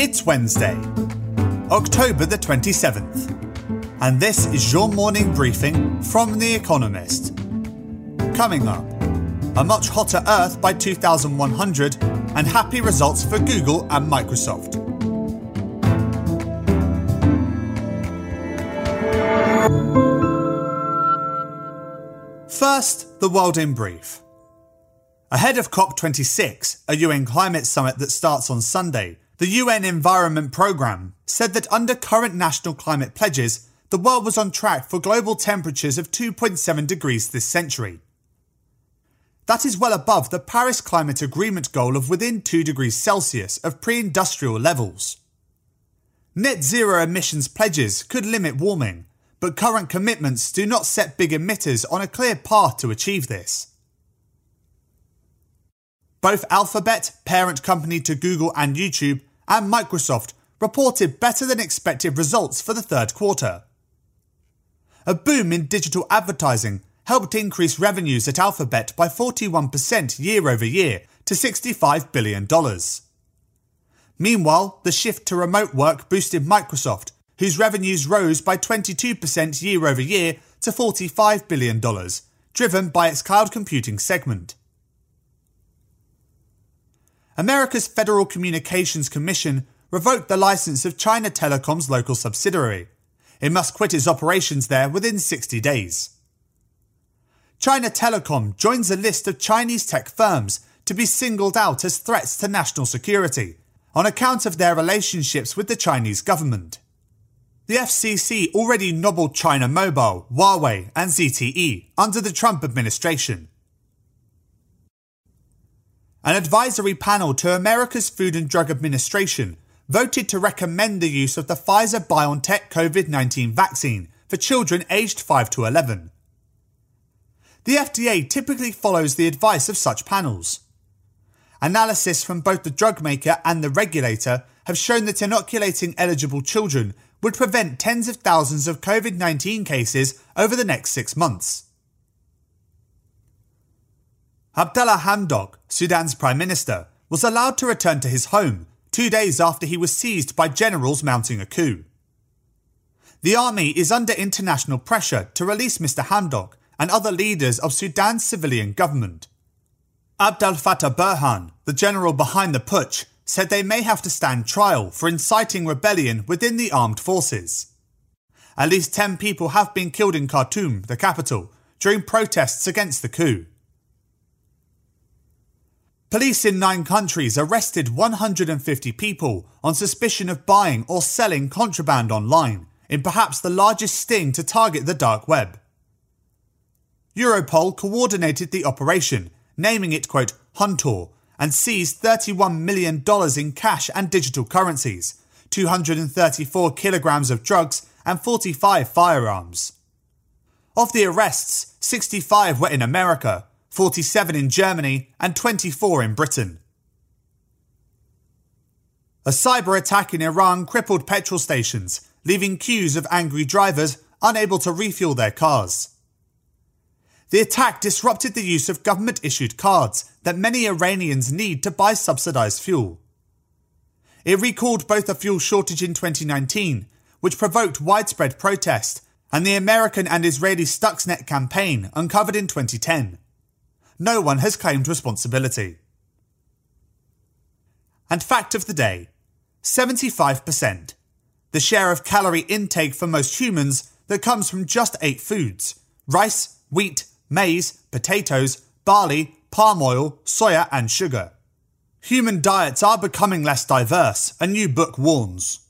It's Wednesday, October the 27th, and this is your morning briefing from The Economist. Coming up, a much hotter Earth by 2100 and happy results for Google and Microsoft. First, the world in brief. Ahead of COP26, a UN climate summit that starts on Sunday, the UN Environment Programme said that under current national climate pledges, the world was on track for global temperatures of 2.7 degrees this century. That is well above the Paris Climate Agreement goal of within 2 degrees Celsius of pre-industrial levels. Net zero emissions pledges could limit warming, but current commitments do not set big emitters on a clear path to achieve this. Both Alphabet, parent company to Google and YouTube, and Microsoft reported better than expected results for the third quarter. A boom in digital advertising helped increase revenues at Alphabet by 41% year over year to $65 billion. Meanwhile, the shift to remote work boosted Microsoft, whose revenues rose by 22% year over year to $45 billion, driven by its cloud computing segment. America's Federal Communications Commission revoked the license of China Telecom's local subsidiary. It must quit its operations there within 60 days. China Telecom joins a list of Chinese tech firms to be singled out as threats to national security on account of their relationships with the Chinese government. The FCC already nobbled China Mobile, Huawei and ZTE under the Trump administration. An advisory panel to America's Food and Drug Administration voted to recommend the use of the Pfizer-BioNTech COVID-19 vaccine for children aged 5 to 11. The FDA typically follows the advice of such panels. Analysis from both the drug maker and the regulator have shown that inoculating eligible children would prevent tens of thousands of COVID-19 cases over the next 6 months. Abdallah Hamdok, Sudan's Prime Minister, was allowed to return to his home 2 days after he was seized by generals mounting a coup. The army is under international pressure to release Mr. Hamdok and other leaders of Sudan's civilian government. Abdel Fattah Burhan, the general behind the putsch, said they may have to stand trial for inciting rebellion within the armed forces. At least 10 people have been killed in Khartoum, the capital, during protests against the coup. Police in 9 countries arrested 150 people on suspicion of buying or selling contraband online, in perhaps the largest sting to target the dark web. Europol coordinated the operation, naming it, quote, Huntor, and seized $31 million in cash and digital currencies, 234 kilograms of drugs and 45 firearms. Of the arrests, 65 were in America, 47 in Germany and 24 in Britain. A cyber attack in Iran crippled petrol stations, leaving queues of angry drivers unable to refuel their cars. The attack disrupted the use of government-issued cards that many Iranians need to buy subsidised fuel. It recalled both a fuel shortage in 2019, which provoked widespread protest, and the American and Israeli Stuxnet campaign uncovered in 2010. No one has claimed responsibility. And fact of the day, 75%. The share of calorie intake for most humans that comes from just 8 foods: rice, wheat, maize, potatoes, barley, palm oil, soya and sugar. Human diets are becoming less diverse, a new book warns.